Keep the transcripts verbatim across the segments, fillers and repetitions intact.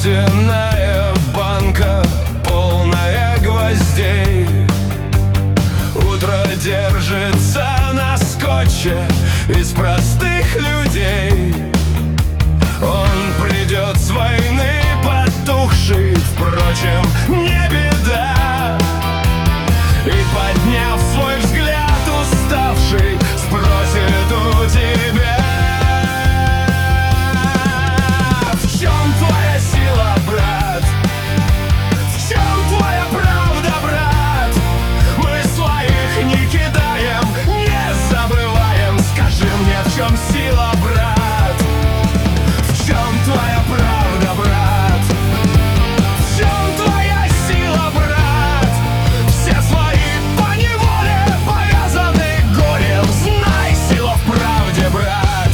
Жестяная банка, полная гвоздей. Утро держится на скотче из простых людей. Он придет с войны потухший, впрочем, не беда. И, подняв свой взгляд уставший, спросит у тебя: в чем твоя сила, брат? В чем твоя правда, брат? Мы своих не кидаем, не забываем. Скажи мне, в чем сила, брат? В чем твоя правда, брат? В чем твоя сила, брат? Все свои поневоле повязаны горем. Знай, сила в правде, брат.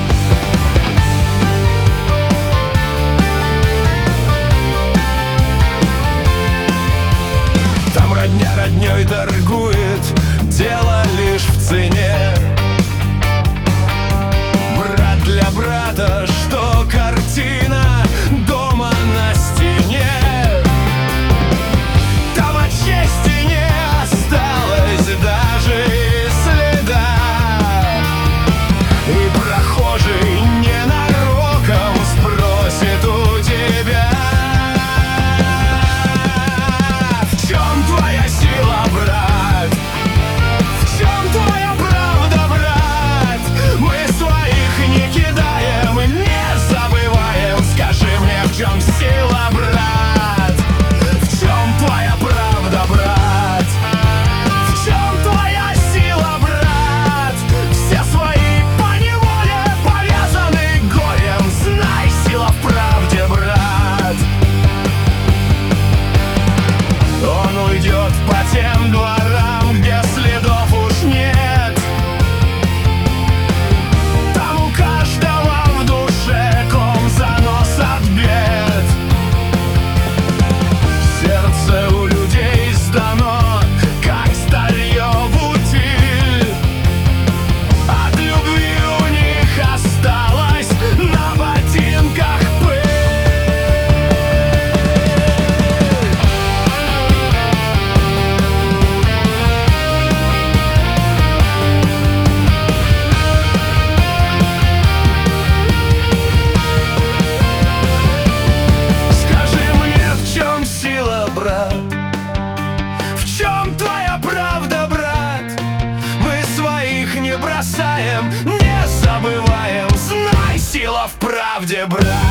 Там родня роднёй торгует, дело лишь в цене. Брат для брата, что картина дома на стене. Там от чести не осталось даже и следа. И прохожий ненароком спросит у тебя: в чем твоя сила, брат? В чем твоя правда, брат? Мы своих не кидаем и не забываем. Скажи мне, в чем сила, брат? В чем твоя правда, брат? В чем твоя сила, брат? Все свои поневоле повязаны горем. Знай, сила в правде, брат. Он уйдет по тем дворам, где следов уж нет. Там у каждого в душе ком занос от бед. Сердце у людей сдано, как старье в утиль. От любви у них осталось на ботинках пыль. Скажи мне, в чем сила, брат? В чем твоя правда, брат? Мы своих не бросаем, не забываем. Знай, сила в правде, брат.